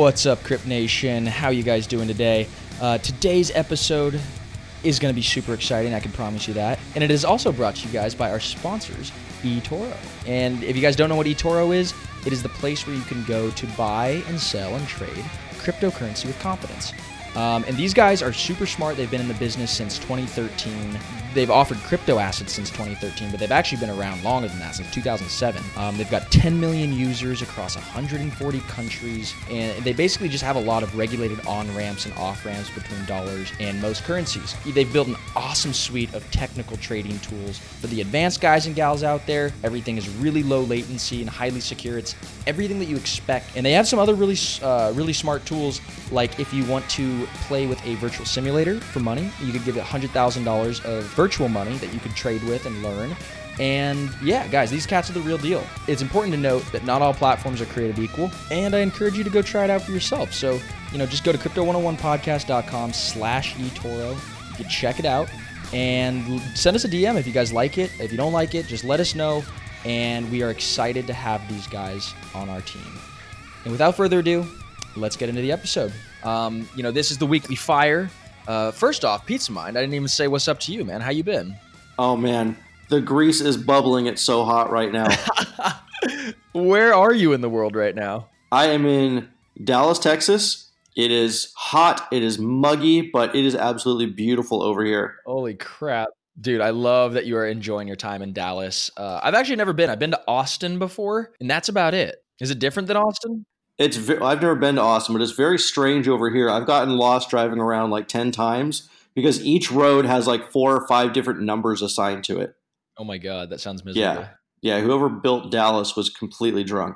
What's up, Crypt Nation? How you guys doing today? Today's episode is going to be super exciting, I can promise you that. And it is also brought to you guys by our sponsors, eToro. And if you guys don't know what eToro is, it is the place where you can go to buy and sell and trade cryptocurrency with confidence. And these guys are super smart. They've been in the business since 2013. They've offered crypto assets since 2013, but they've actually been around longer than that, since 2007. They've got 10 million users across 140 countries, and they basically just have a lot of regulated on-ramps and off-ramps between dollars and most currencies. They've built an awesome suite of technical trading tools for the advanced guys and gals out there. Everything is really low latency and highly secure. It's everything that you expect. And they have some other really smart tools, like if you want to play with a virtual simulator for money, you could give it $100,000 of virtual money that you could trade with and learn. And yeah, guys, these cats are the real deal. It's important to note that not all platforms are created equal, and I encourage you to go try it out for yourself. So, just go to crypto101podcast.com/eToro. You can check it out and send us a DM if you guys like it. If you don't like it, just let us know. And we are excited to have these guys on our team. And without further ado, let's get into the episode. This is the Weekly Fire. First off, Pizza Mind, I didn't even say what's up to you, man. How you been? Oh, man. The grease is bubbling. It's so hot right now. Where are you in the world right now? I am in Dallas, Texas. It is hot. It is muggy, but it is absolutely beautiful over here. Holy crap. Dude, I love that you are enjoying your time in Dallas. I've actually never been. I've been to Austin before, and that's about it. Is it different than Austin? I've never been to Austin, but it's very strange over here. I've gotten lost driving around like 10 times because each road has like 4 or 5 different numbers assigned to it. Oh my God, that sounds miserable. Yeah. Whoever built Dallas was completely drunk.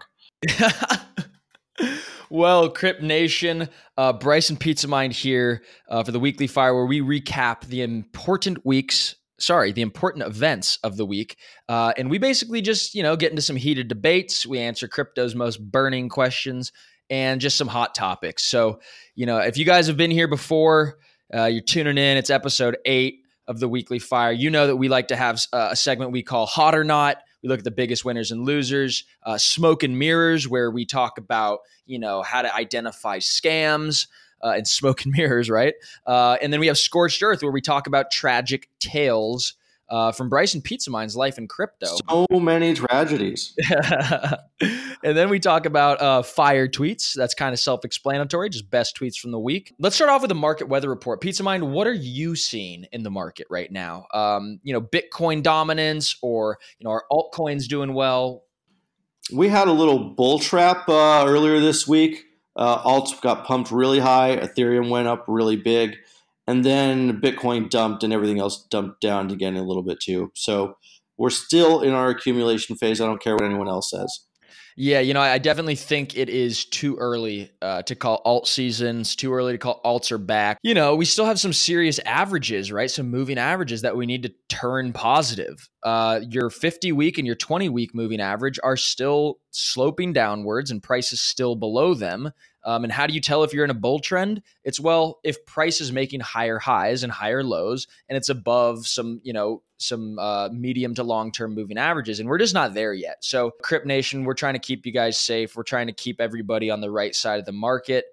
Well, Crypt Nation, Bryce and Pizza Mind here for the Weekly Fire, where we recap the important events of the week. And we basically just, get into some heated debates. We answer crypto's most burning questions and just some hot topics. So, if you guys have been here before, you're tuning in, it's episode 8 of the Weekly Fire. You know that we like to have a segment we call Hot or Not. We look at the biggest winners and losers. Smoke and Mirrors, where we talk about, how to identify scams. And Smoke and Mirrors, right? And then we have Scorched Earth, where we talk about tragic tales from Bryce and Pizza Mind's life in crypto. So many tragedies. And then we talk about fire tweets. That's kind of self-explanatory, just best tweets from the week. Let's start off with the market weather report. Pizza Mind, what are you seeing in the market right now? Bitcoin dominance, or are altcoins doing well? We had a little bull trap earlier this week. Alts got pumped really high. Ethereum went up really big. And then Bitcoin dumped and everything else dumped down again a little bit too. So we're still in our accumulation phase. I don't care what anyone else says. Yeah, I definitely think it is too early to call alt seasons, too early to call alts are back. We still have some serious averages, right? Some moving averages that we need to turn positive. Your 50-week and your 20-week moving average are still sloping downwards and price is still below them. And how do you tell if you're in a bull trend? It's, if price is making higher highs and higher lows, and it's above some medium to long-term moving averages, and we're just not there yet. So Crypt Nation, we're trying to keep you guys safe. We're trying to keep everybody on the right side of the market.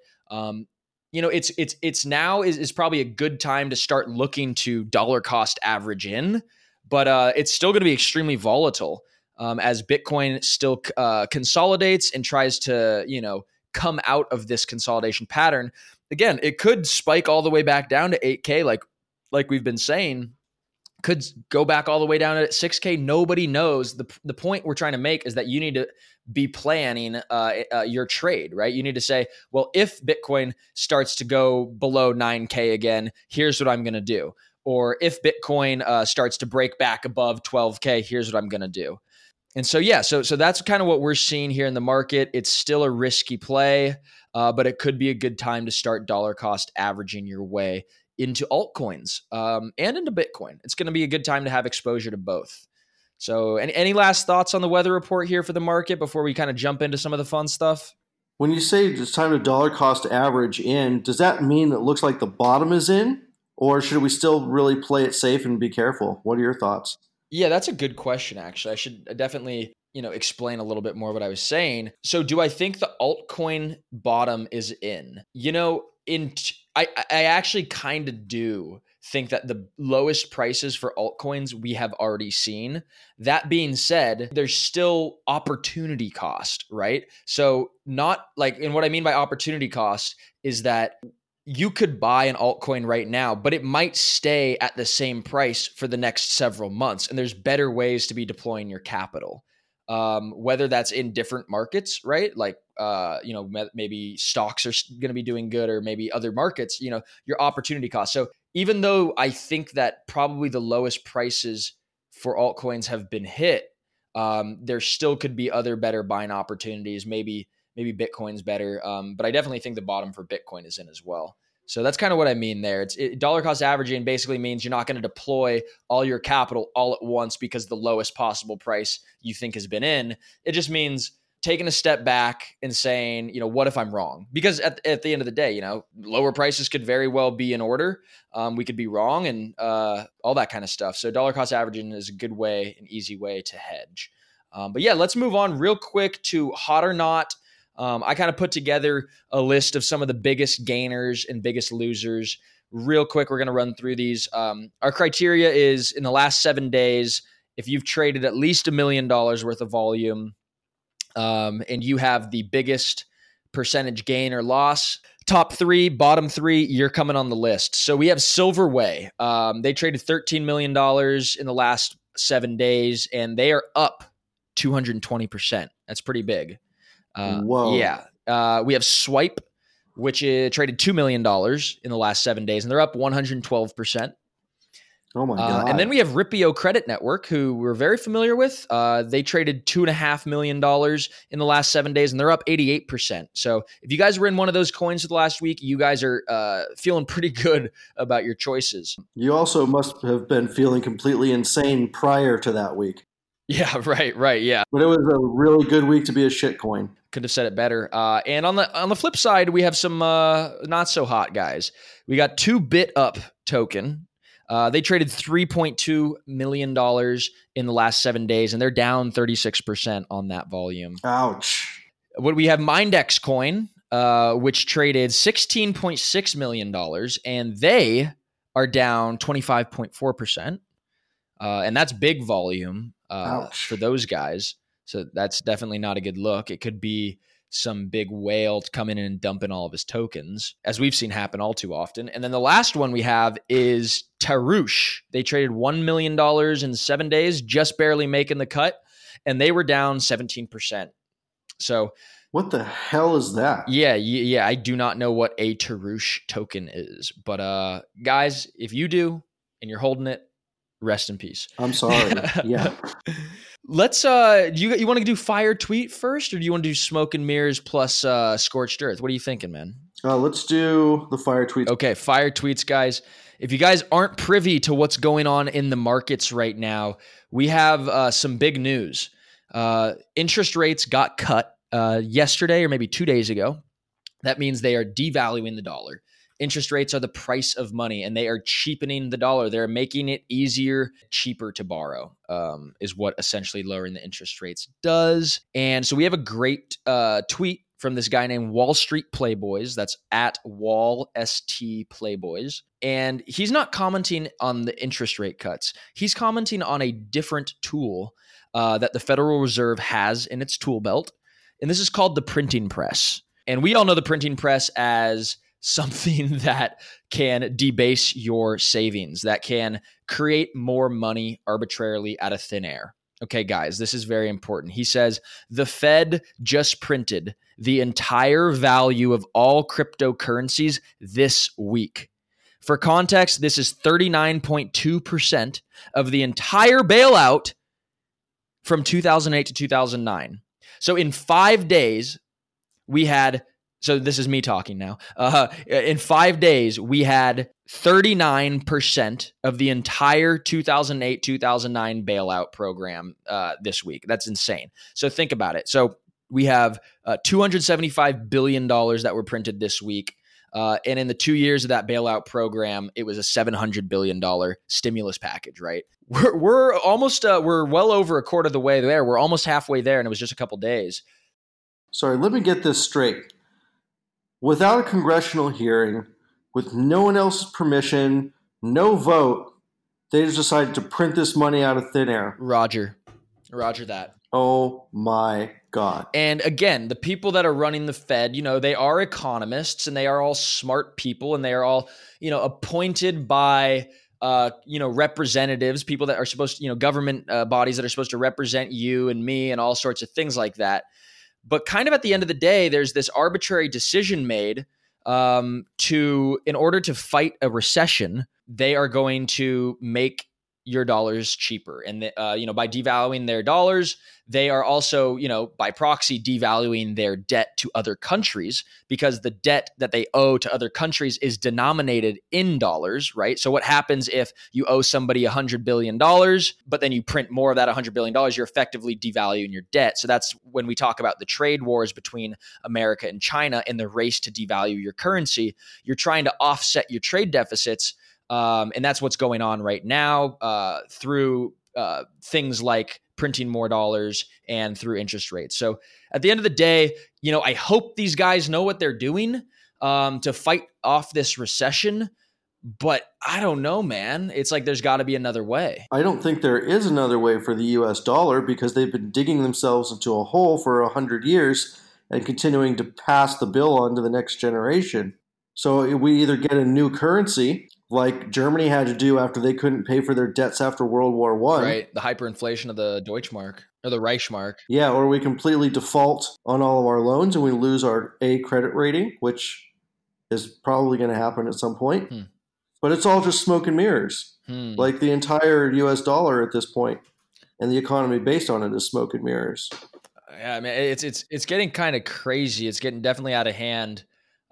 It's now is probably a good time to start looking to dollar cost average in, but it's still going to be extremely volatile as Bitcoin still consolidates and tries to, come out of this consolidation pattern. Again, it could spike all the way back down to 8K, like we've been saying, could go back all the way down to 6K. Nobody knows. The point we're trying to make is that you need to be planning your trade, right? You need to say, well, if Bitcoin starts to go below 9K again, here's what I'm going to do. Or if Bitcoin starts to break back above 12K, here's what I'm going to do. And so, so that's kind of what we're seeing here in the market. It's still a risky play, but it could be a good time to start dollar cost averaging your way into altcoins and into Bitcoin. It's going to be a good time to have exposure to both. So any last thoughts on the weather report here for the market before we kind of jump into some of the fun stuff? When you say it's time to dollar cost average in, does that mean it looks like the bottom is in? Or should we still really play it safe and be careful? What are your thoughts? Yeah, that's a good question, actually. I should definitely explain a little bit more what I was saying. So do I think the altcoin bottom is in? I actually kind of do think that the lowest prices for altcoins we have already seen. That being said, there's still opportunity cost, right? So not like, and what I mean by opportunity cost is that you could buy an altcoin right now, but it might stay at the same price for the next several months. And there's better ways to be deploying your capital. Whether that's in different markets, right? Like, maybe stocks are going to be doing good, or maybe other markets, your opportunity cost. So even though I think that probably the lowest prices for altcoins have been hit, there still could be other better buying opportunities. Maybe Bitcoin's better. But I definitely think the bottom for Bitcoin is in as well. So that's kind of what I mean there. Dollar cost averaging basically means you're not going to deploy all your capital all at once because the lowest possible price you think has been in. It just means taking a step back and saying, what if I'm wrong? Because at the end of the day, lower prices could very well be in order. We could be wrong and all that kind of stuff. So dollar cost averaging is a good way, an easy way to hedge. But yeah, let's move on real quick to hot or not. I kind of put together a list of some of the biggest gainers and biggest losers. Real quick, we're going to run through these. Our criteria is in the last 7 days, if you've traded at least $1 million worth of volume, and you have the biggest percentage gain or loss, top 3, bottom 3, you're coming on the list. So we have Silverway. They traded $13 million in the last 7 days, and they are up 220%. That's pretty big. Whoa. Yeah. We have Swipe, which traded $2 million in the last 7 days, and they're up 112%. Oh my God. And then we have Ripio Credit Network, who we're very familiar with. They traded $2.5 million in the last 7 days, and they're up 88%. So if you guys were in one of those coins for the last week, you guys are feeling pretty good about your choices. You also must have been feeling completely insane prior to that week. Yeah, right. Yeah. But it was a really good week to be a shitcoin. Could have said it better. And on the flip side, we have some not so hot guys. We got 2BitUp token. They traded $3.2 million in the last 7 days, and they're down 36% on that volume. Ouch. What we have Mindex Coin, which traded $16.6 million, and they are down 25.4%. And that's big volume for those guys. So that's definitely not a good look. It could be some big whale coming in and dumping all of his tokens, as we've seen happen all too often. And then the last one we have is Tarush. They traded $1 million in 7 days, just barely making the cut, and they were down 17%. So what the hell is that? Yeah. I do not know what a Tarush token is, but guys, if you do and you're holding it, rest in peace. I'm sorry. Yeah. Let's you want to do fire tweet first, or do you want to do smoke and mirrors plus scorched earth? What are you thinking, man? Let's do the fire tweets. Okay, fire tweets, guys. If you guys aren't privy to what's going on in the markets right now, we have some big news. Interest rates got cut yesterday or maybe 2 days ago. That means they are devaluing the dollar. Interest rates are the price of money, and they are cheapening the dollar. They're making it cheaper to borrow, is what essentially lowering the interest rates does. And so we have a great tweet from this guy named Wall Street Playboys. That's at Wall ST Playboys. And he's not commenting on the interest rate cuts. He's commenting on a different tool that the Federal Reserve has in its tool belt. And this is called the printing press. And we all know the printing press as something that can debase your savings, that can create more money arbitrarily out of thin air. Okay, guys, this is very important. He says, the Fed just printed the entire value of all cryptocurrencies this week. For context, this is 39.2% of the entire bailout from 2008 to 2009. So in 5 days, we had... So this is me talking now. In 5 days, we had 39% of the entire 2008-2009 bailout program this week. That's insane. So think about it. So we have $275 billion that were printed this week. And in the 2 years of that bailout program, it was a $700 billion stimulus package, right? We're almost, we're well over a quarter of the way there. We're almost halfway there, and it was just a couple days. Sorry, let me get this straight. Without a congressional hearing, with no one else's permission, no vote, they just decided to print this money out of thin air. Roger that. Oh my God. And again, the people that are running the Fed, they are economists, and they are all smart people, and they are all, appointed by, representatives, people that are supposed to, government bodies that are supposed to represent you and me and all sorts of things like that. But kind of at the end of the day, there's this arbitrary decision made in order to fight a recession, they are going to make your dollars cheaper. And, by devaluing their dollars, they are also, by proxy, devaluing their debt to other countries, because the debt that they owe to other countries is denominated in dollars, right? So what happens if you owe somebody $100 billion, but then you print more of that $100 billion, you're effectively devaluing your debt. So that's when we talk about the trade wars between America and China and the race to devalue your currency. You're trying to offset your trade deficits. And that's what's going on right now through things like printing more dollars and through interest rates. So at the end of the day, I hope these guys know what they're doing to fight off this recession. But I don't know, man. It's like there's got to be another way. I don't think there is another way for the U.S. dollar, because they've been digging themselves into a hole for 100 years and continuing to pass the bill on to the next generation. So we either get a new currency, like Germany had to do after they couldn't pay for their debts after World War I. Right, the hyperinflation of the Deutschmark or the Reichsmark. Yeah, or we completely default on all of our loans and we lose our A credit rating, which is probably going to happen at some point. But it's all just smoke and mirrors. Like the entire U.S. dollar at this point and the economy based on it is smoke and mirrors. Yeah, I mean, it's getting kind of crazy. It's getting definitely out of hand.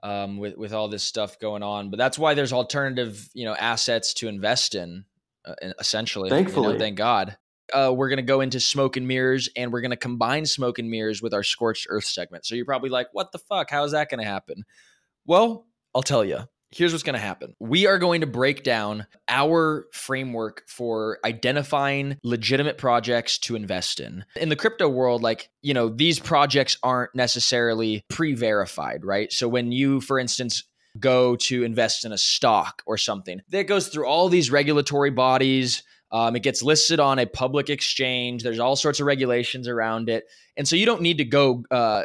With all this stuff going on, but that's why there's alternative, assets to invest in, essentially. Thankfully, thank God. We're going to go into smoke and mirrors, and we're going to combine smoke and mirrors with our scorched earth segment. So you're probably like, what the fuck? How is that going to happen? Well, I'll tell you. Here's what's going to happen. We are going to break down our framework for identifying legitimate projects to invest in. In the crypto world, these projects aren't necessarily pre-verified, right? So when you, for instance, go to invest in a stock or something, that goes through all these regulatory bodies. It gets listed on a public exchange. There's all sorts of regulations around it. And so you don't need to go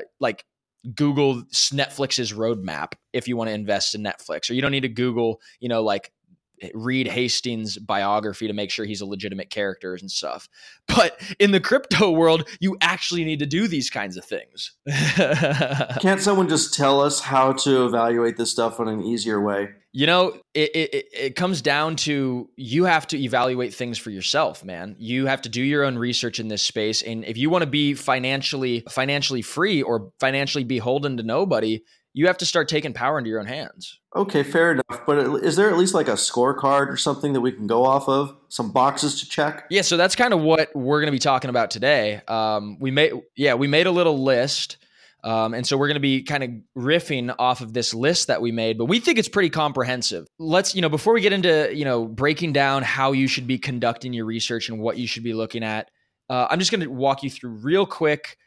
Google Netflix's roadmap if you want to invest in Netflix, or you don't need to Google, Reed Hastings' biography to make sure he's a legitimate character and stuff. But in the crypto world, you actually need to do these kinds of things. Can't someone just tell us how to evaluate this stuff in an easier way? It comes down to you have to evaluate things for yourself, man. You have to do your own research in this space. And if you want to be financially free or financially beholden to nobody, you have to start taking power into your own hands. Okay, fair enough. But is there at least like a scorecard or something that we can go off of? Some boxes to check? Yeah, so that's kind of what we're going to be talking about today. We made a little list. And so we're going to be kind of riffing off of this list that we made, but we think it's pretty comprehensive. Let's, before we get into, breaking down how you should be conducting your research and what you should be looking at, I'm just going to walk you through real quick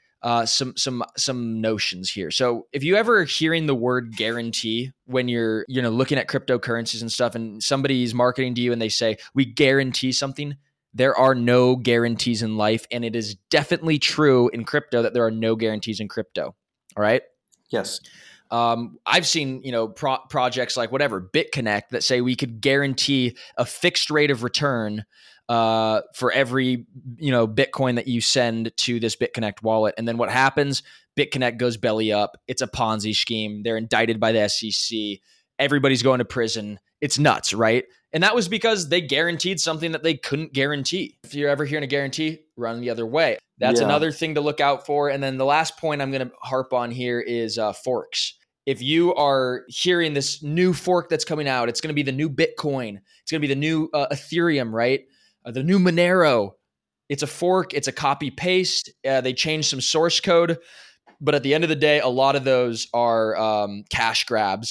some notions here. So if you ever hearing the word guarantee when you're looking at cryptocurrencies and stuff, and somebody's marketing to you and they say, we guarantee something, there are no guarantees in life. And it is definitely true in crypto that there are no guarantees in crypto. All right. Yes. I've seen, projects like BitConnect that say we could guarantee a fixed rate of return for every, Bitcoin that you send to this BitConnect wallet. And then what happens? BitConnect goes belly up. It's a Ponzi scheme. They're indicted by the SEC. Everybody's going to prison. It's nuts, right? And that was because they guaranteed something that they couldn't guarantee. If you're ever hearing a guarantee, run the other way. That's another thing to look out for. And then the last point I'm going to harp on here is forks. If you are hearing this new fork that's coming out, it's going to be the new Bitcoin. It's going to be the new Ethereum, right? The new Monero. It's a fork. It's a copy paste. They changed some source code. But at the end of the day, a lot of those are cash grabs.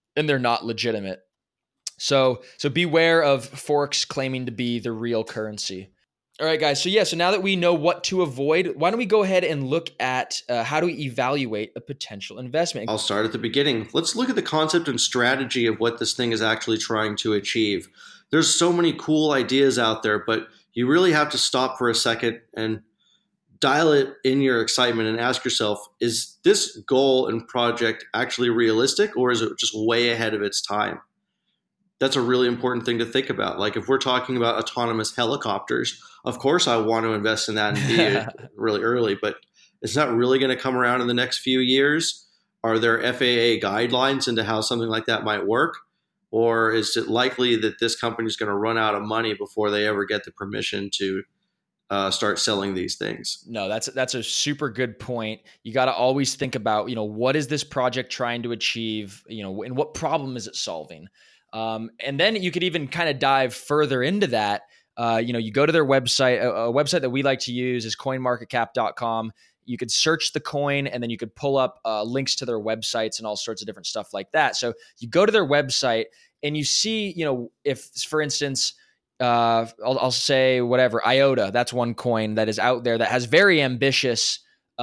and they're not legitimate. So beware of forks claiming to be the real currency. All right, guys. So now that we know what to avoid, why don't we go ahead and look at how to evaluate a potential investment? I'll start at the beginning. Let's look at the concept and strategy of what this thing is actually trying to achieve. There's so many cool ideas out there, but you really have to stop for a second and dial it in your excitement and ask yourself, is this goal and project actually realistic, or is it just way ahead of its time? That's a really important thing to think about. Like if we're talking about autonomous helicopters, of course I want to invest in that and be it really early, but is that really going to come around in the next few years? Are there FAA guidelines into how something like that might work? Or is it likely that this company is going to run out of money before they ever get the permission to start selling these things? No, that's a super good point. You got to always think about, what is this project trying to achieve, and what problem is it solving? And then you could even kind of dive further into that. You go to their website. A website that we like to use is coinmarketcap.com. You could search the coin and then you could pull up links to their websites and all sorts of different stuff like that. So you go to their website and you see, if, for instance, I'll say whatever, IOTA, that's one coin that is out there that has very ambitious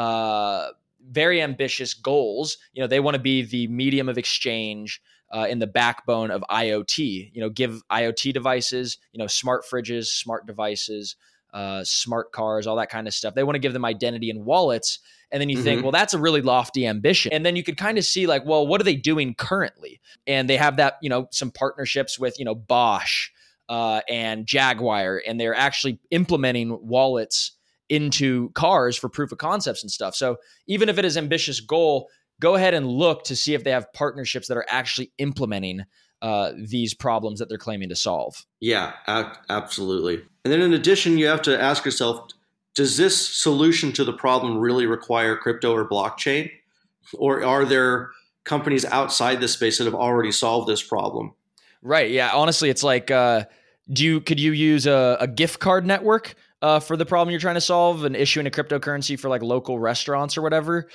goals. They want to be the medium of exchange in the backbone of IoT, give IoT devices, smart fridges, smart devices, smart cars, all that kind of stuff. They want to give them identity and wallets. And then you think, well, that's a really lofty ambition. And then you could kind of see like, well, what are they doing currently? And they have that, some partnerships with, Bosch and Jaguar, and they're actually implementing wallets into cars for proof of concepts and stuff. So even if it is an ambitious goal, go ahead and look to see if they have partnerships that are actually implementing these problems that they're claiming to solve. Yeah, absolutely. And then in addition, you have to ask yourself, does this solution to the problem really require crypto or blockchain? Or are there companies outside this space that have already solved this problem? Right. Yeah. Honestly, it's like, could you use a gift card network for the problem you're trying to solve and issuing a cryptocurrency for like local restaurants or whatever?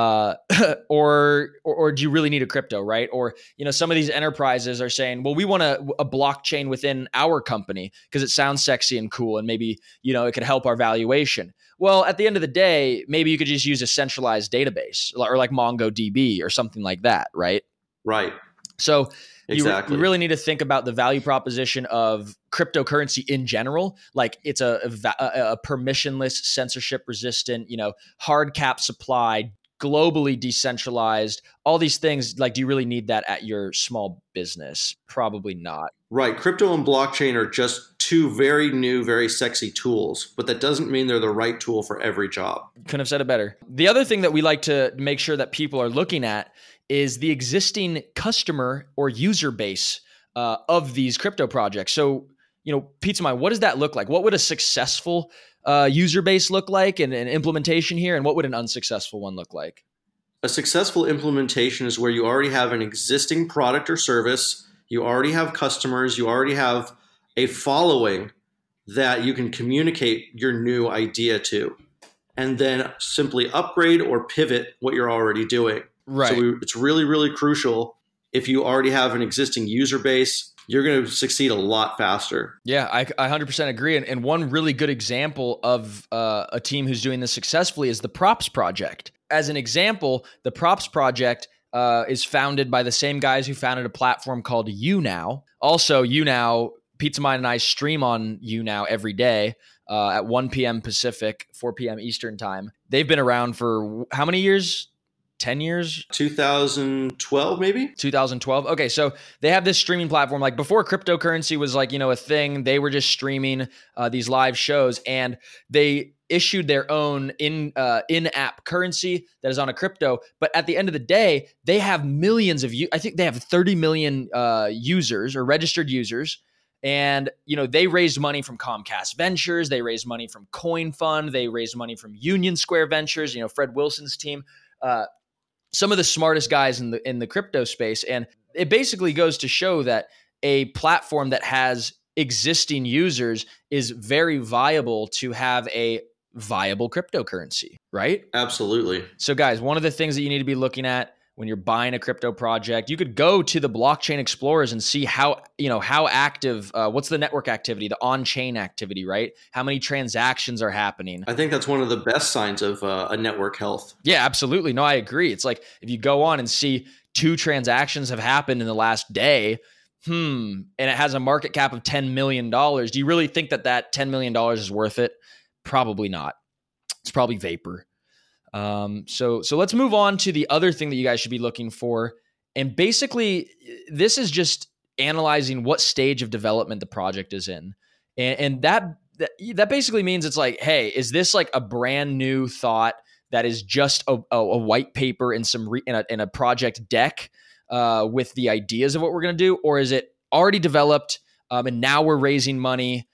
Or do you really need a crypto, right? Or, some of these enterprises are saying, well, we want a blockchain within our company because it sounds sexy and cool. And maybe, it could help our valuation. Well, at the end of the day, maybe you could just use a centralized database or like MongoDB or something like that, right? Right. So exactly. You really need to think about the value proposition of cryptocurrency in general. Like it's a permissionless, censorship resistant, hard cap supply, globally decentralized, all these things. Like, do you really need that at your small business? Probably not. Right. Crypto and blockchain are just two very new, very sexy tools, but that doesn't mean they're the right tool for every job. Couldn't have said it better. The other thing that we like to make sure that people are looking at is the existing customer or user base of these crypto projects. So, Pizza Mind, what does that look like? What would a successful user base look like and an implementation here? And what would an unsuccessful one look like? A successful implementation is where you already have an existing product or service, you already have customers, you already have a following that you can communicate your new idea to, and then simply upgrade or pivot what you're already doing. Right. So it's really, really crucial. If you already have an existing user base, you're going to succeed a lot faster. Yeah, I 100% agree. And one really good example of a team who's doing this successfully is the Props Project. As an example, the Props Project is founded by the same guys who founded a platform called YouNow. Also, YouNow, Pizza Mind and I stream on YouNow every day at 1 p.m. Pacific, 4 p.m. Eastern time. They've been around for how many years? 10 years? 2012, maybe? 2012. Okay, so they have this streaming platform. Like before cryptocurrency was like, a thing, they were just streaming these live shows, and they issued their own in-app currency that is on a crypto. But at the end of the day, they have millions of I think they have 30 million users or registered users. And, they raised money from Comcast Ventures. They raised money from Coin Fund. They raised money from Union Square Ventures, Fred Wilson's team. Some of the smartest guys in the crypto space. And it basically goes to show that a platform that has existing users is very viable to have a viable cryptocurrency, right? Absolutely. So guys, one of the things that you need to be looking at when you're buying a crypto project. You could go to the blockchain explorers and see how active, what's the network activity, the on-chain activity, right? How many transactions are happening. I think that's one of the best signs of a network health. Yeah, absolutely. No, I agree. It's like if you go on and see 2 transactions have happened in the last day, and it has a market cap of $10 million. Do you really think that $10 million is worth it? Probably not. It's probably vapor. So let's move on to the other thing that you guys should be looking for. And basically, this is just analyzing what stage of development the project is in. And that basically means it's like, hey, is this like a brand new thought that is just a white paper in in a project deck with the ideas of what we're going to do? Or is it already developed and now we're raising money?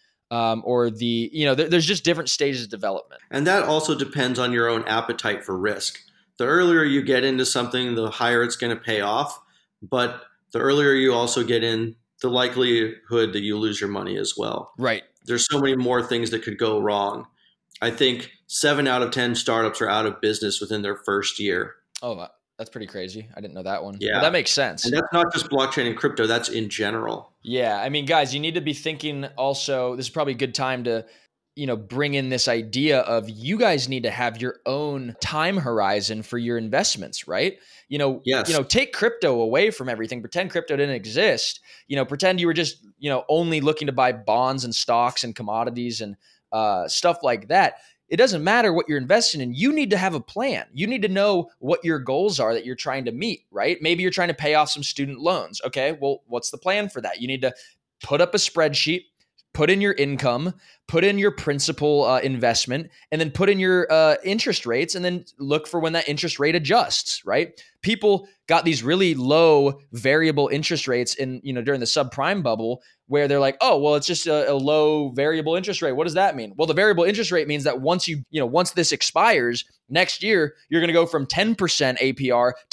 There's just different stages of development. And that also depends on your own appetite for risk. The earlier you get into something, the higher it's going to pay off. But the earlier you also get in, the likelihood that you lose your money as well. Right. There's so many more things that could go wrong. I think 7 out of 10 startups are out of business within their first year. Oh, that's pretty crazy. I didn't know that one. Yeah. But that makes sense. And that's not just blockchain and crypto. That's in general. Yeah. I mean, guys, you need to be thinking also, this is probably a good time to, bring in this idea of you guys need to have your own time horizon for your investments, right? Yes. Take crypto away from everything. Pretend crypto didn't exist. Pretend you were just, only looking to buy bonds and stocks and commodities and stuff like that. It doesn't matter what you're investing in. You need to have a plan. You need to know what your goals are that you're trying to meet, right? Maybe you're trying to pay off some student loans. Okay, well, what's the plan for that? You need to put up a spreadsheet, put in your income, put in your principal investment, and then put in your interest rates, and then look for when that interest rate adjusts, right? People got these really low variable interest rates during the subprime bubble, where they're like, oh, well, it's just a low variable interest rate. What does that mean? Well, the variable interest rate means that once this expires next year, you're going to go from 10% APR to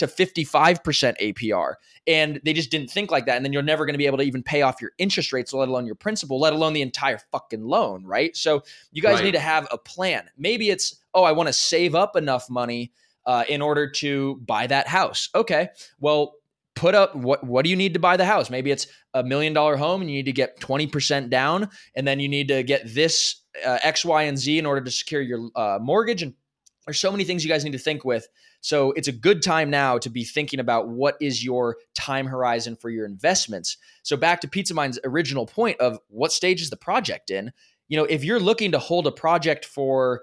55% APR. And they just didn't think like that. And then you're never going to be able to even pay off your interest rates, let alone your principal, let alone the entire fucking loan, right? So you guys need to have a plan. Maybe it's, I want to save up enough money in order to buy that house. Okay, well, put up what do you need to buy the house? Maybe it's $1 million home and you need to get 20% down, and then you need to get this X, Y, and Z in order to secure your mortgage. And there's so many things you guys need to think with. So it's a good time now to be thinking about what is your time horizon for your investments. So back to Pizza Mind's original point of what stage is the project in? If you're looking to hold a project for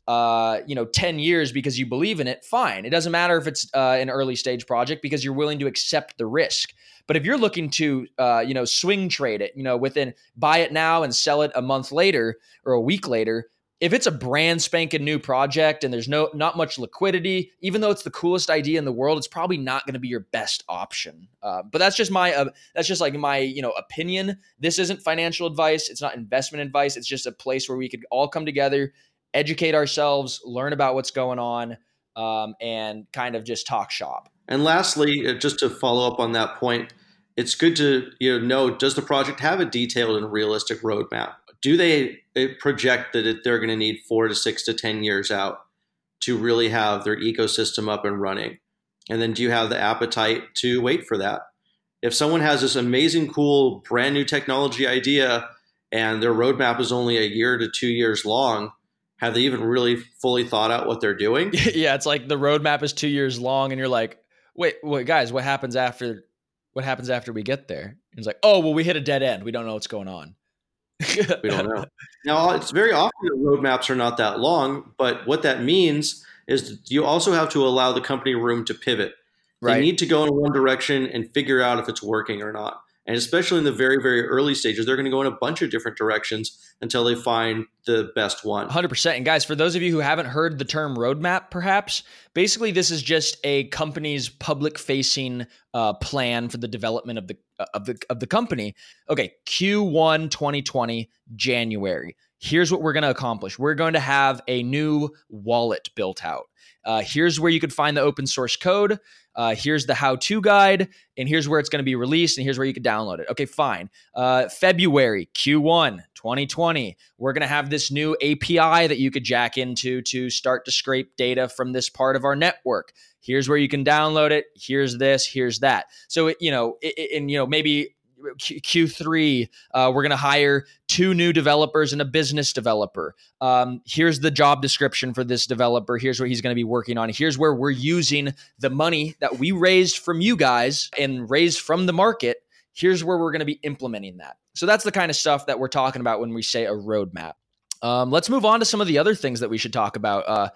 10 years because you believe in it, fine. It doesn't matter if it's an early stage project because you're willing to accept the risk. But if you're looking to, swing trade it, buy it now and sell it a month later or a week later, if it's a brand spanking new project and there's not much liquidity, even though it's the coolest idea in the world, it's probably not going to be your best option. But that's just my opinion. This isn't financial advice. It's not investment advice. It's just a place where we could all come together, educate ourselves, learn about what's going on, and kind of just talk shop. And lastly, just to follow up on that point, it's good to know, does the project have a detailed and realistic roadmap? Do they project that they're going to need 4 to 6 to 10 years out to really have their ecosystem up and running? And then do you have the appetite to wait for that? If someone has this amazing, cool, brand new technology idea and their roadmap is only 1 year to 2 years long, have they even really fully thought out what they're doing? Yeah, it's like the roadmap is 2 years long and you're like, wait, guys, what happens after we get there? And it's like, oh, well, we hit a dead end. We don't know what's going on. We don't know. Now, it's very often that roadmaps are not that long, but what that means is you also have to allow the company room to pivot. They need to go in one direction and figure out if it's working or not. And especially in the very, very early stages, they're going to go in a bunch of different directions until they find the best one. 100%. And guys, for those of you who haven't heard the term roadmap, perhaps, basically this is just a company's public-facing plan for the development of the company. Okay, Q1 2020, January. here's what we're going to accomplish. We're going to have a new wallet built out. Here's where you can find the open source code. Here's the how-to guide, and here's where it's going to be released, and here's where you can download it. Okay, fine. February, Q1, 2020, we're going to have this new API that you could jack into to start to scrape data from this part of our network. Here's where you can download it. Here's this, here's that. So, maybe Q3, we're going to hire 2 new developers and a business developer. Here's the job description for this developer. Here's what he's going to be working on. Here's where we're using the money that we raised from you guys and raised from the market. Here's where we're going to be implementing that. So that's the kind of stuff that we're talking about when we say a roadmap. Let's move on to some of the other things that we should talk about.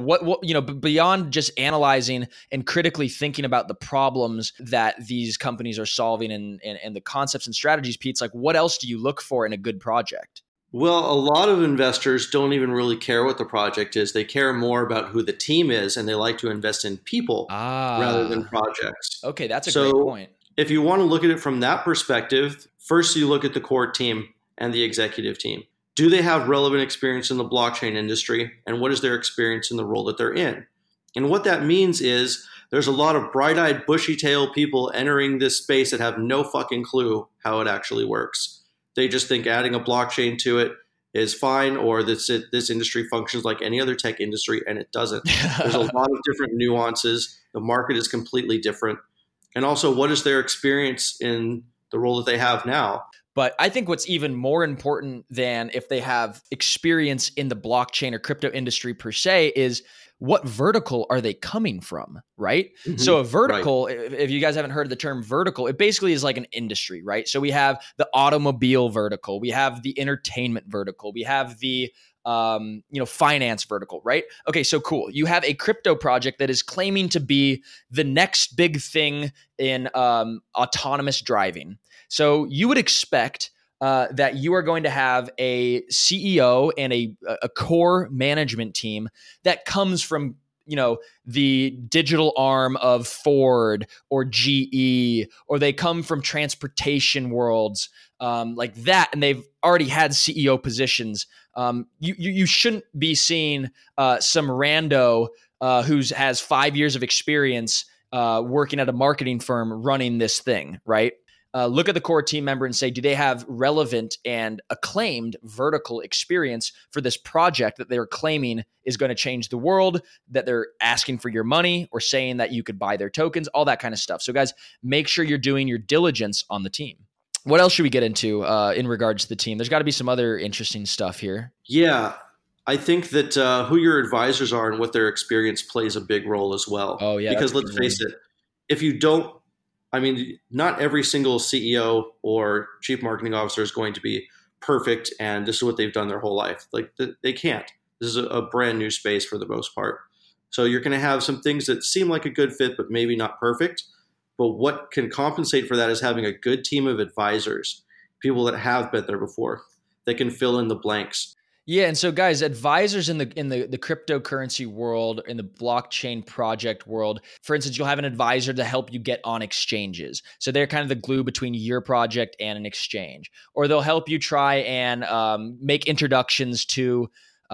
Beyond just analyzing and critically thinking about the problems that these companies are solving and the concepts and strategies, Pete's like, what else do you look for in a good project? Well, a lot of investors don't even really care what the project is. They care more about who the team is, and they like to invest in people rather than projects. Okay, that's a great point. If you want to look at it from that perspective, first you look at the core team and the executive team. Do they have relevant experience in the blockchain industry, and what is their experience in the role that they're in? And what that means is there's a lot of bright-eyed, bushy-tailed people entering this space that have no fucking clue how it actually works. They just think adding a blockchain to it is fine, or this industry functions like any other tech industry, and it doesn't. There's a lot of different nuances. The market is completely different. And also, what is their experience in the role that they have now? But I think what's even more important than if they have experience in the blockchain or crypto industry per se is what vertical are they coming from, right? Mm-hmm. So a vertical, right. If you guys haven't heard of the term vertical, it basically is like an industry, right? So we have the automobile vertical, we have the entertainment vertical, we have the finance vertical, right? Okay, so cool. You have a crypto project that is claiming to be the next big thing in autonomous driving. So you would expect that you are going to have a CEO and a core management team that comes from, the digital arm of Ford or GE, or they come from transportation worlds like that, and they've already had CEO positions. You shouldn't be seeing some rando who has 5 years of experience working at a marketing firm running this thing, right? Look at the core team member and say, do they have relevant and acclaimed vertical experience for this project that they're claiming is going to change the world, that they're asking for your money or saying that you could buy their tokens, all that kind of stuff. So guys, make sure you're doing your diligence on the team. What else should we get into in regards to the team? There's got to be some other interesting stuff here. Yeah, I think that who your advisors are and what their experience plays a big role as well. Oh, yeah. Because let's face it, if you don't, not every single CEO or chief marketing officer is going to be perfect, and this is what they've done their whole life. Like, they can't. This is a brand new space for the most part. So you're going to have some things that seem like a good fit, but maybe not perfect. But what can compensate for that is having a good team of advisors, people that have been there before, that can fill in the blanks. Yeah, and so guys, advisors in the cryptocurrency world, in the blockchain project world, for instance, you'll have an advisor to help you get on exchanges. So they're kind of the glue between your project and an exchange. Or they'll help you try and make introductions to,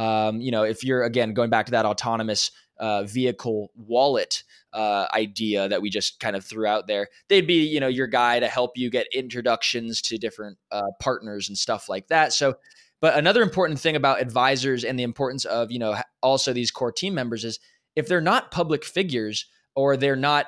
if you're, again, going back to that autonomous vehicle wallet idea that we just kind of threw out there, they'd be, your guy to help you get introductions to different partners and stuff like that. But another important thing about advisors and the importance of, also these core team members is if they're not public figures or they're not,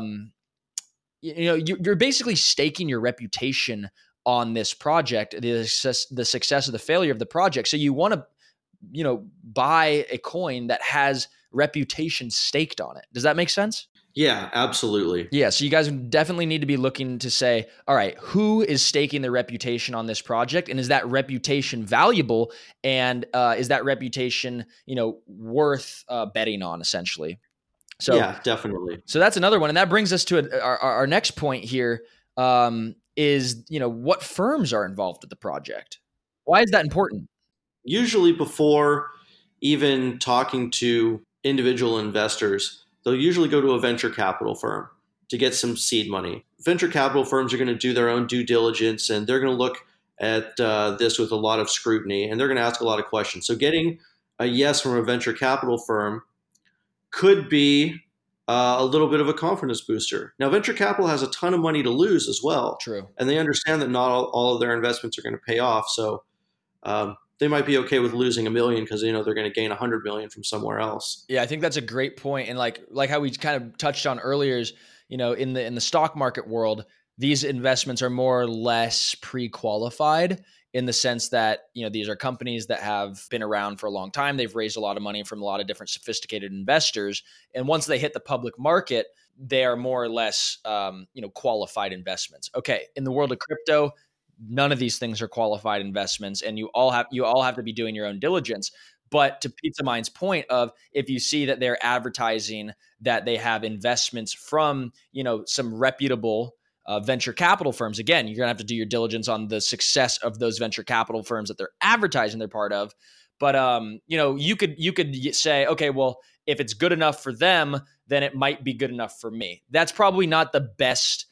you're basically staking your reputation on this project, the success or the failure of the project. So you want to, buy a coin that has reputation staked on it. Does that make sense? Yeah, absolutely. Yeah, so you guys definitely need to be looking to say, all right, who is staking their reputation on this project? And is that reputation valuable? And is that reputation, worth betting on, essentially? So yeah, definitely. So that's another one. And that brings us to our next point here is, what firms are involved with the project? Why is that important? Usually before even talking to individual investors, they'll usually go to a venture capital firm to get some seed money. Venture capital firms are going to do their own due diligence, and they're going to look at this with a lot of scrutiny, and they're going to ask a lot of questions. So getting a yes from a venture capital firm could be a little bit of a confidence booster. Now, venture capital has a ton of money to lose as well. True. And they understand that not all of their investments are going to pay off. So they might be okay with losing $1 million because they're going to gain $100 million from somewhere else. Yeah, I think that's a great point. And like how we kind of touched on earlier is, in the stock market world, these investments are more or less pre-qualified in the sense that, these are companies that have been around for a long time. They've raised a lot of money from a lot of different sophisticated investors. And once they hit the public market, they are more or less, qualified investments. Okay. In the world of crypto, none of these things are qualified investments, and you all have to be doing your own diligence. But to Pizza Mind's point of, if you see that they're advertising that they have investments from, some reputable venture capital firms, again, you're going to have to do your diligence on the success of those venture capital firms that they're advertising they're part of. But, you could say, okay, well, if it's good enough for them, then it might be good enough for me. That's probably not the best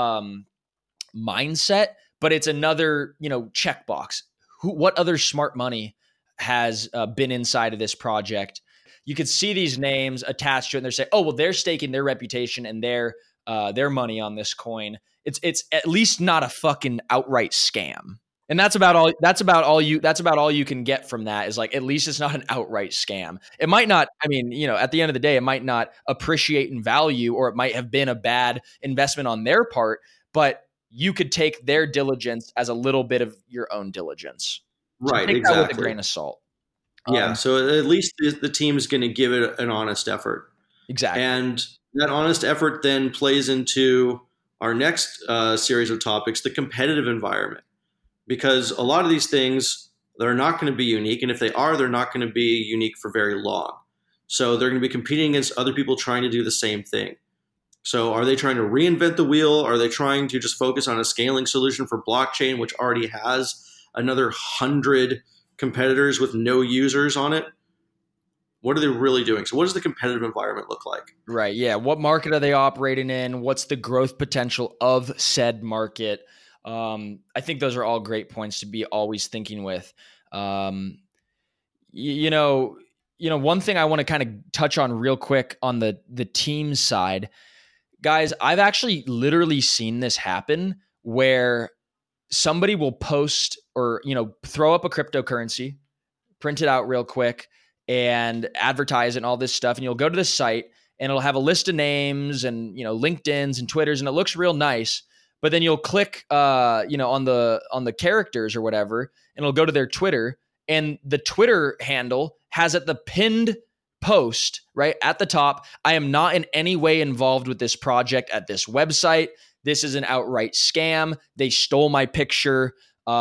mindset, but it's another, checkbox. What other smart money has been inside of this project? You could see these names attached to it, and they're saying, "Oh, well, they're staking their reputation and their money on this coin." It's at least not a fucking outright scam, and that's about all. That's about all you can get from that. Is like, at least it's not an outright scam. It might not. I mean, at the end of the day, it might not appreciate in value, or it might have been a bad investment on their part, but you could take their diligence as a little bit of your own diligence. So right, take exactly. that with a grain of salt. Yeah, so at least the team is going to give it an honest effort. Exactly. And that honest effort then plays into our next series of topics, the competitive environment. Because a lot of these things, they're not going to be unique. And if they are, they're not going to be unique for very long. So they're going to be competing against other people trying to do the same thing. So are they trying to reinvent the wheel? Are they trying to just focus on a scaling solution for blockchain, which already has another 100 competitors with no users on it? What are they really doing? So what does the competitive environment look like? Right. Yeah. What market are they operating in? What's the growth potential of said market? I think those are all great points to be always thinking with. One thing I want to kind of touch on real quick on the team side, guys, I've actually literally seen this happen where somebody will post or, throw up a cryptocurrency, print it out real quick, and advertise it and all this stuff. And you'll go to the site and it'll have a list of names and, LinkedIn's and Twitter's, and it looks real nice. But then you'll click, on the characters or whatever, and it'll go to their Twitter, and the Twitter handle has at the pinned post right at the top, "I am not in any way involved with this project at this website. This is an outright scam. They stole my picture.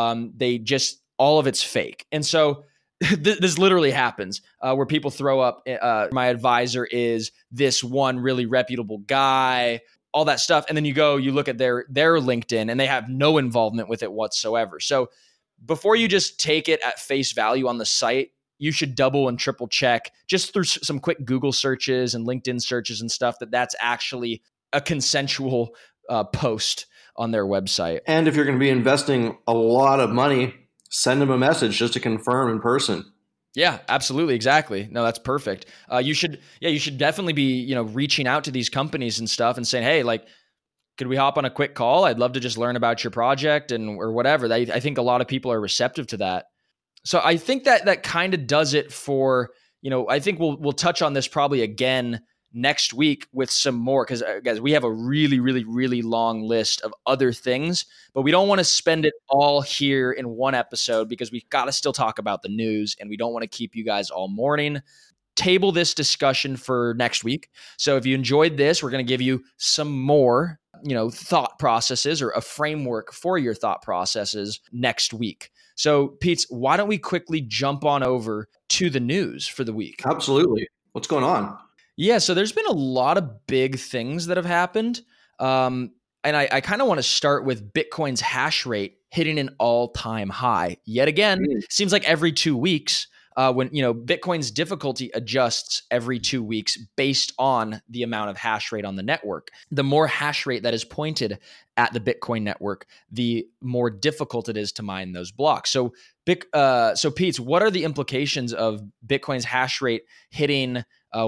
All of it's fake." And so this literally happens where people throw up, "My advisor is this one really reputable guy," all that stuff. And then you look at their LinkedIn, and they have no involvement with it whatsoever. So before you just take it at face value on the site, you should double and triple check just through some quick Google searches and LinkedIn searches and stuff that's actually a consensual post on their website. And if you're going to be investing a lot of money, send them a message just to confirm in person. Yeah, absolutely. Exactly. No, that's perfect. You should definitely be, reaching out to these companies and stuff and saying, "Hey, like, could we hop on a quick call? I'd love to just learn about your project or whatever." I think a lot of people are receptive to that. So I think that kind of does it for, I think we'll touch on this probably again next week with some more, because guys, we have a really, really, really long list of other things, but we don't want to spend it all here in one episode because we've got to still talk about the news, and we don't want to keep you guys all morning. Table this discussion for next week. So if you enjoyed this, we're going to give you some more, thought processes or a framework for your thought processes next week. So Pete, why don't we quickly jump on over to the news for the week? Absolutely. What's going on? Yeah, so there's been a lot of big things that have happened. And I kind of want to start with Bitcoin's hash rate hitting an all-time high. Yet again, seems like every 2 weeks, when Bitcoin's difficulty adjusts every 2 weeks based on the amount of hash rate on the network. The more hash rate that is pointed at the Bitcoin network, the more difficult it is to mine those blocks. So, Pete, what are the implications of Bitcoin's hash rate hitting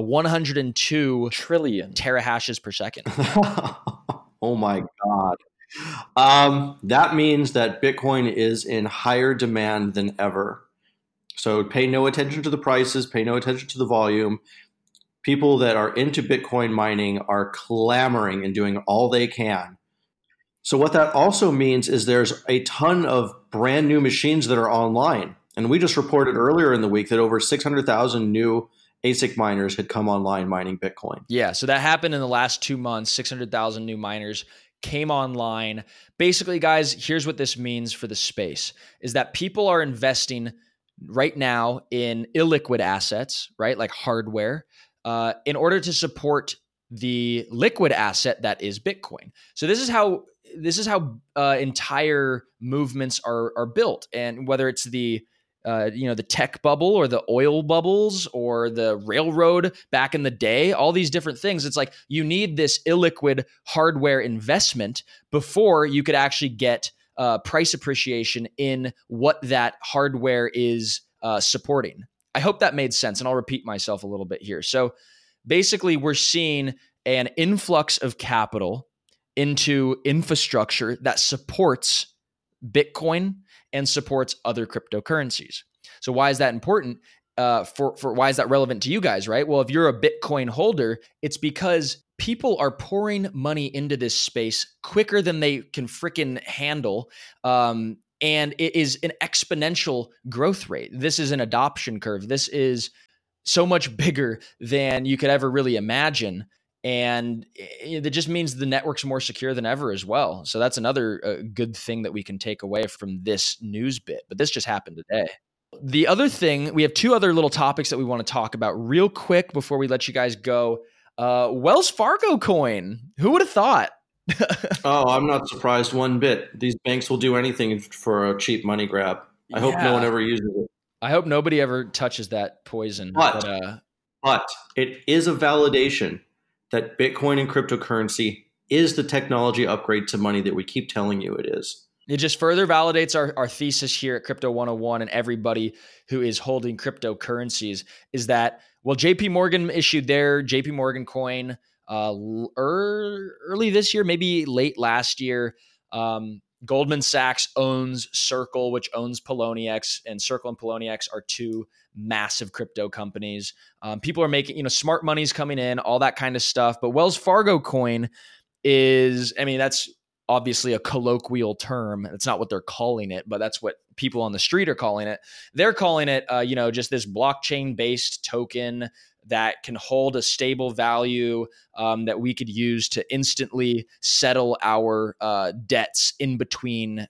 102 trillion terahashes per second? Oh my God. That means that Bitcoin is in higher demand than ever. So pay no attention to the prices, pay no attention to the volume. People that are into Bitcoin mining are clamoring and doing all they can. So what that also means is there's a ton of brand new machines that are online. And we just reported earlier in the week that over 600,000 new ASIC miners had come online mining Bitcoin. Yeah, so that happened in the last 2 months. 600,000 new miners came online. Basically, guys, here's what this means for the space, is that people are investing right now in illiquid assets, right, like hardware, in order to support the liquid asset that is Bitcoin. So this is how entire movements are built, and whether it's the tech bubble or the oil bubbles or the railroad back in the day, all these different things. It's like you need this illiquid hardware investment before you could actually get price appreciation in what that hardware is supporting. I hope that made sense, and I'll repeat myself a little bit here. So basically, we're seeing an influx of capital into infrastructure that supports Bitcoin and supports other cryptocurrencies. So why is that important? For why is that relevant to you guys, right? Well, if you're a Bitcoin holder, it's because people are pouring money into this space quicker than they can freaking handle. And it is an exponential growth rate. This is an adoption curve. This is so much bigger than you could ever really imagine. And it just means the network's more secure than ever as well. So that's another good thing that we can take away from this news bit. But this just happened today. The other thing, we have 2 other little topics that we want to talk about real quick before we let you guys go. Wells Fargo coin. Who would have thought? Oh, I'm not surprised one bit. These banks will do anything for a cheap money grab. I hope no one ever uses it. I hope nobody ever touches that poison. But it is a validation that Bitcoin and cryptocurrency is the technology upgrade to money that we keep telling you it is. It just further validates our thesis here at Crypto 101 and everybody who is holding cryptocurrencies is that, well, JP Morgan issued their JP Morgan coin early this year, maybe late last year. Goldman Sachs owns Circle, which owns Poloniex, and Circle and Poloniex are 2 massive crypto companies. People are making, smart money's coming in, all that kind of stuff. But Wells Fargo coin is, that's obviously a colloquial term. It's not what they're calling it, but that's what people on the street are calling it. They're calling it, just this blockchain-based token that can hold a stable value that we could use to instantly settle our debts in between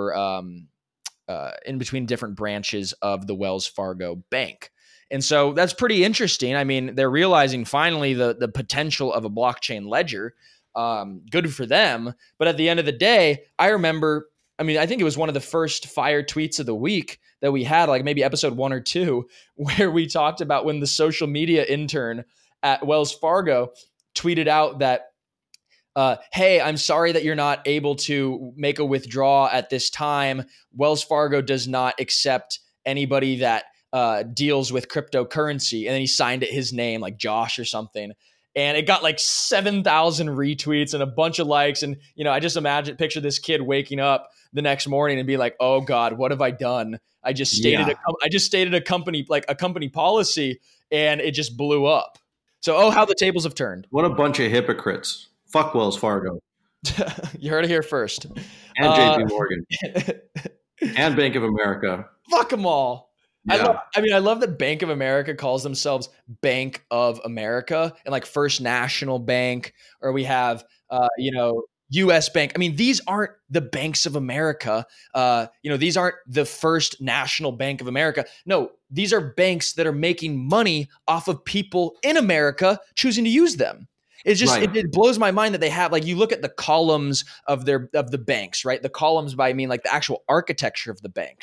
different branches of the Wells Fargo Bank. And so that's pretty interesting. They're realizing finally the potential of a blockchain ledger. Good for them. But at the end of the day, I remember, I think it was one of the first fire tweets of the week that we had, like maybe episode 1 or 2, where we talked about when the social media intern at Wells Fargo tweeted out that, hey, I'm sorry that you're not able to make a withdrawal at this time. Wells Fargo does not accept anybody that deals with cryptocurrency. And then he signed it his name, like Josh or something. And it got like 7,000 retweets and a bunch of likes. And, I just picture this kid waking up the next morning and be like, oh God, what have I done? I just stated a company policy and it just blew up. So, how the tables have turned. What a bunch of hypocrites. Fuck Wells Fargo. You heard it here first. And JP Morgan. And Bank of America. Fuck them all. Yeah. I love that Bank of America calls themselves Bank of America and like First National Bank, or we have, U.S. Bank. These aren't the banks of America. These aren't the First National Bank of America. No, these are banks that are making money off of people in America choosing to use them. It's just, right. It blows my mind that they have, like, you look at the columns of the banks, right? The columns by, like the actual architecture of the banks.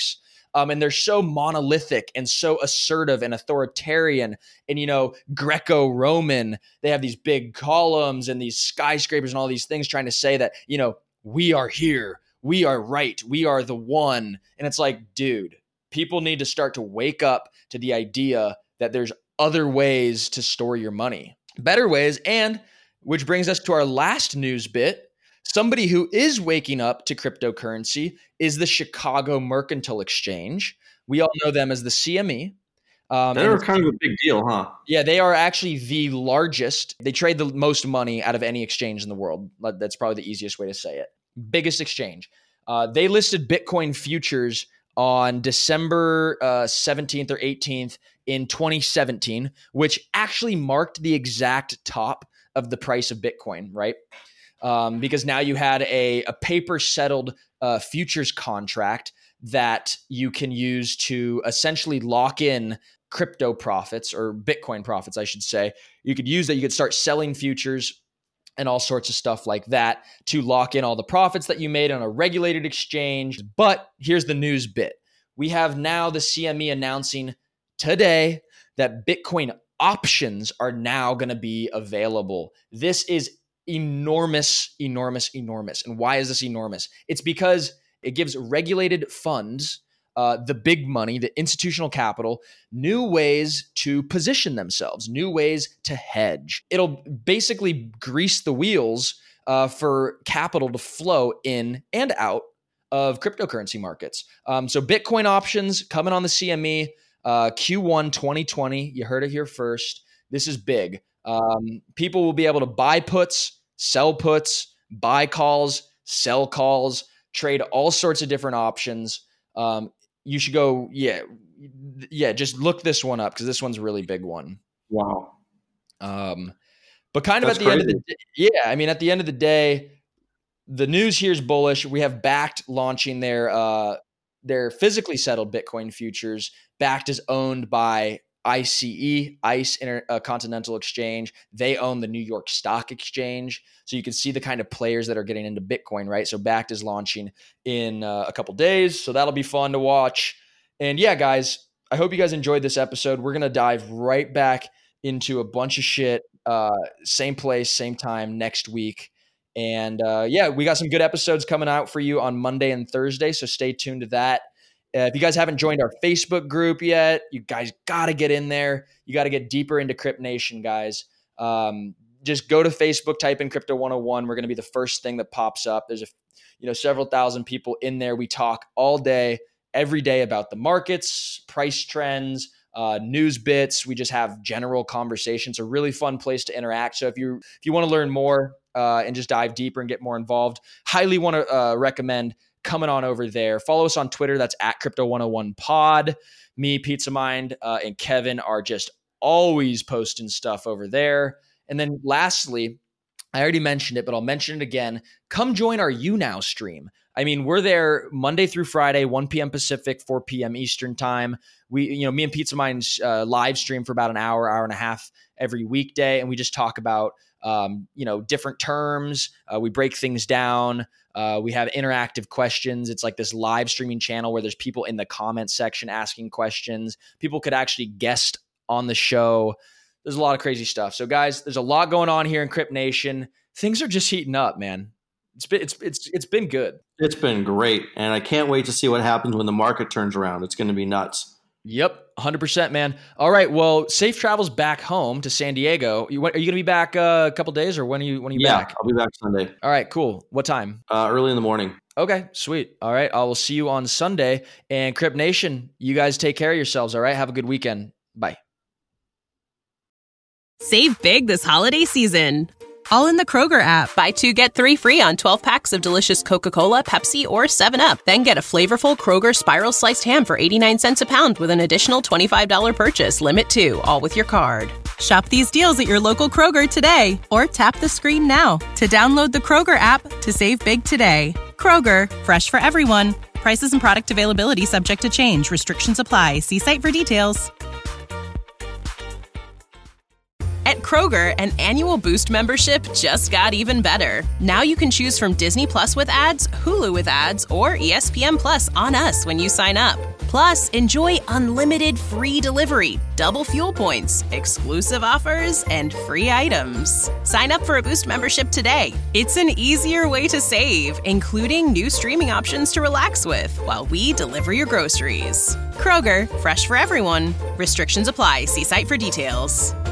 And they're so monolithic and so assertive and authoritarian and, Greco-Roman. They have these big columns and these skyscrapers and all these things trying to say that, we are here. We are right. We are the one. And it's like, dude, people need to start to wake up to the idea that there's other ways to store your money, better ways. And which brings us to our last news bit. Somebody who is waking up to cryptocurrency is the Chicago Mercantile Exchange. We all know them as the CME. They're kind of a big deal, huh? Yeah, they are actually the largest. They trade the most money out of any exchange in the world. That's probably the easiest way to say it. Biggest exchange. They listed Bitcoin futures on December 17th or 18th in 2017, which actually marked the exact top of the price of Bitcoin, right? Because now you had a paper settled futures contract that you can use to essentially lock in crypto profits, or Bitcoin profits, I should say. You could use that. You could start selling futures and all sorts of stuff like that to lock in all the profits that you made on a regulated exchange. But here's the news bit. We have now the CME announcing today that Bitcoin options are now going to be available. This is enormous, enormous, enormous. And why is this enormous? It's because it gives regulated funds, the big money, the institutional capital, new ways to position themselves, new ways to hedge. It'll basically grease the wheels for capital to flow in and out of cryptocurrency markets. So Bitcoin options coming on the CME, Q1 2020. You heard it here first. This is big. People will be able to buy puts, sell puts, buy calls, sell calls, trade all sorts of different options. You should go, just look this one up because this one's a really big one. Wow. But kind of at the end of the day, at the end of the day, the news here is bullish. We have Bakkt launching their physically settled Bitcoin futures. Bakkt is owned by ICE Intercontinental Exchange. They own the New York Stock Exchange. So you can see the kind of players that are getting into Bitcoin, right? So Bakkt is launching in a couple days. So that'll be fun to watch. And yeah, guys, I hope you guys enjoyed this episode. We're going to dive right back into a bunch of shit. Same place, same time next week. And we got some good episodes coming out for you on Monday and Thursday. So stay tuned to that. If you guys haven't joined our Facebook group yet, you guys got to get in there. You got to get deeper into Crypt Nation, guys. Just go to Facebook, type in Crypto 101. We're going to be the first thing that pops up. There's several thousand people in there. We talk all day, every day about the markets, price trends, news bits. We just have general conversations. A really fun place to interact. So if you want to learn more and just dive deeper and get more involved, highly want to recommend coming on over there. Follow us on Twitter. That's at Crypto101pod. Me, Pizza Mind, and Kevin are just always posting stuff over there. And then lastly, I already mentioned it, but I'll mention it again. Come join our YouNow stream. I mean, we're there Monday through Friday, 1 p.m. Pacific, 4 p.m. Eastern time. Me and Pizza Mind live stream for about an hour and a half every weekday. And we just talk about, different terms. We break things down. We have interactive questions. It's like this live streaming channel where there's people in the comment section asking questions. People could actually guest on the show. There's a lot of crazy stuff. So guys, there's a lot going on here in Crypt Nation. Things are just heating up, man. It's been good. It's been great. And I can't wait to see what happens when the market turns around. It's going to be nuts. Yep. 100%, man. All right. Well, safe travels back home to San Diego. Are you going to be back a couple days, or when are you back? Yeah, I'll be back Sunday. All right, cool. What time? Early in the morning. Okay, sweet. All right. I will see you on Sunday. And Crypt Nation, you guys take care of yourselves. All right. Have a good weekend. Bye. Save big this holiday season. All in the Kroger app. Buy 2, get 3 free on 12 packs of delicious Coca-Cola, Pepsi, or 7-Up. Then get a flavorful Kroger Spiral Sliced Ham for 89 cents a pound with an additional $25 purchase. Limit 2, all with your card. Shop these deals at your local Kroger today, or tap the screen now to download the Kroger app to save big today. Kroger, fresh for everyone. Prices and product availability subject to change. Restrictions apply. See site for details. At Kroger, an annual Boost membership just got even better. Now you can choose from Disney Plus with ads, Hulu with ads, or ESPN Plus on us when you sign up. Plus, enjoy unlimited free delivery, double fuel points, exclusive offers, and free items. Sign up for a Boost membership today. It's an easier way to save, including new streaming options to relax with while we deliver your groceries. Kroger, fresh for everyone. Restrictions apply. See site for details.